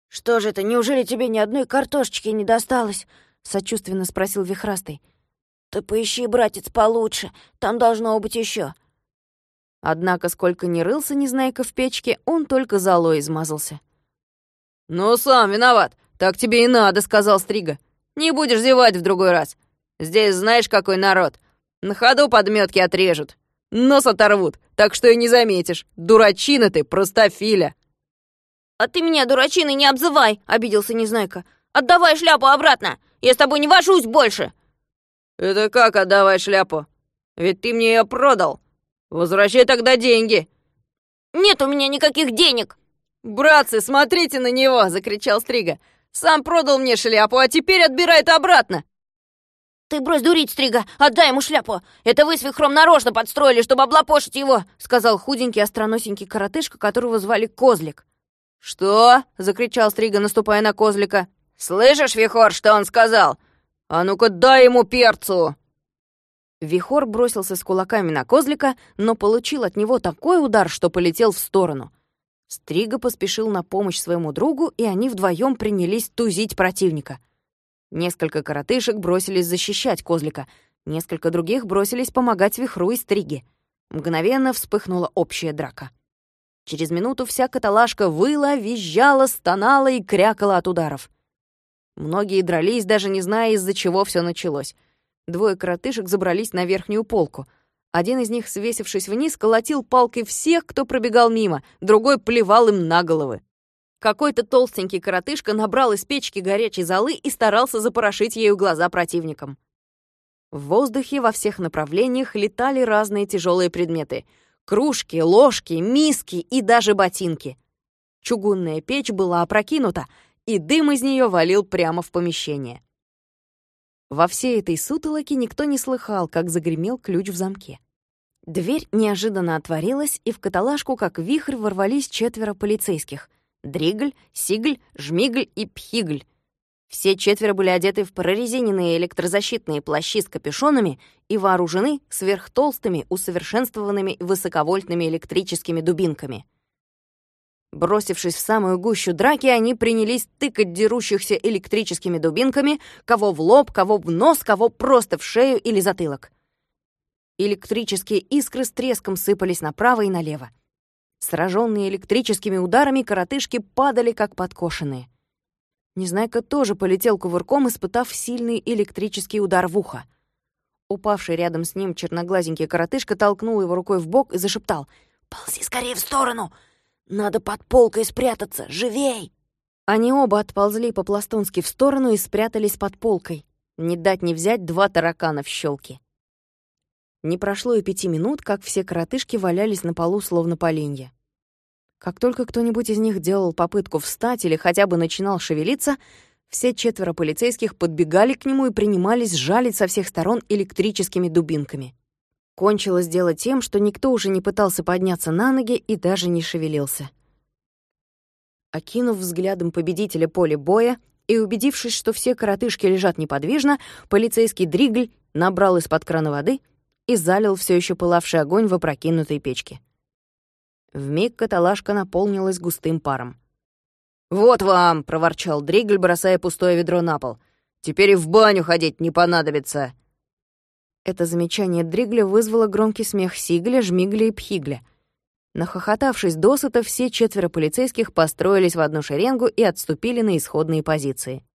«Что же это, неужели тебе ни одной картошечки не досталось?» — сочувственно спросил Вихрастый. «Ты поищи, братец, получше, там должно быть еще. Однако, сколько ни рылся Незнайка в печке, он только золой измазался. «Ну, сам виноват, так тебе и надо», — сказал Стрига. «Не будешь зевать в другой раз. Здесь знаешь, какой народ. На ходу подметки отрежут, нос оторвут, так что и не заметишь. Дурачина ты, простофиля!» «А ты меня дурачиной не обзывай!» — обиделся Незнайка. «Отдавай шляпу обратно! Я с тобой не вожусь больше!» «Это как отдавай шляпу? Ведь ты мне ее продал! Возвращай тогда деньги!» «Нет у меня никаких денег!» «Братцы, смотрите на него!» — закричал Стрига. «Сам продал мне шляпу, а теперь отбирает обратно!» «Ты брось дурить, Стрига! Отдай ему шляпу! Это вы с Вихром нарочно подстроили, чтобы облапошить его!» — сказал худенький остроносенький коротышка, которого звали Козлик. «Что?» — закричал Стрига, наступая на Козлика. «Слышишь, Вихор, что он сказал? А ну-ка дай ему перцу!» Вихор бросился с кулаками на Козлика, но получил от него такой удар, что полетел в сторону. Стрига поспешил на помощь своему другу, и они вдвоем принялись тузить противника. Несколько коротышек бросились защищать Козлика, несколько других бросились помогать Вихру и Стриге. Мгновенно вспыхнула общая драка. Через минуту вся каталажка выла, визжала, стонала и крякала от ударов. Многие дрались, даже не зная, из-за чего все началось. Двое коротышек забрались на верхнюю полку. Один из них, свесившись вниз, колотил палкой всех, кто пробегал мимо, другой плевал им на головы. Какой-то толстенький коротышка набрал из печки горячей золы и старался запорошить ею глаза противникам. В воздухе во всех направлениях летали разные тяжелые предметы — кружки, ложки, миски и даже ботинки. Чугунная печь была опрокинута, и дым из нее валил прямо в помещение. Во всей этой сутолоке никто не слыхал, как загремел ключ в замке. Дверь неожиданно отворилась, и в каталажку, как вихрь, ворвались 4 полицейских — Дригль, Сигль, Жмигль и Пхигль. Все 4 были одеты в прорезиненные электрозащитные плащи с капюшонами и вооружены сверхтолстыми, усовершенствованными высоковольтными электрическими дубинками. Бросившись в самую гущу драки, они принялись тыкать дерущихся электрическими дубинками, кого в лоб, кого в нос, кого просто в шею или затылок. Электрические искры с треском сыпались направо и налево. Сраженные электрическими ударами, коротышки падали, как подкошенные. Незнайка тоже полетел кувырком, испытав сильный электрический удар в ухо. Упавший рядом с ним черноглазенький коротышка толкнул его рукой в бок и зашептал: «Ползи скорее в сторону! Надо под полкой спрятаться! Живей!» Они оба отползли по-пластунски в сторону и спрятались под полкой. Не дать не взять 2 таракана в щелке. Не прошло и 5 минут, как все коротышки валялись на полу, словно поленья. Как только кто-нибудь из них делал попытку встать или хотя бы начинал шевелиться, все 4 полицейских подбегали к нему и принимались жалить со всех сторон электрическими дубинками. Кончилось дело тем, что никто уже не пытался подняться на ноги и даже не шевелился. Окинув взглядом победителя поле боя и убедившись, что все коротышки лежат неподвижно, полицейский Дригль набрал из-под крана воды и залил все еще пылавший огонь в опрокинутой печке. Вмиг каталажка наполнилась густым паром. «Вот вам!» — проворчал Дригль, бросая пустое ведро на пол. «Теперь и в баню ходить не понадобится!» Это замечание Дригля вызвало громкий смех Сигля, Жмигля и Пхигля. Нахохотавшись досыта, все 4 полицейских построились в одну шеренгу и отступили на исходные позиции.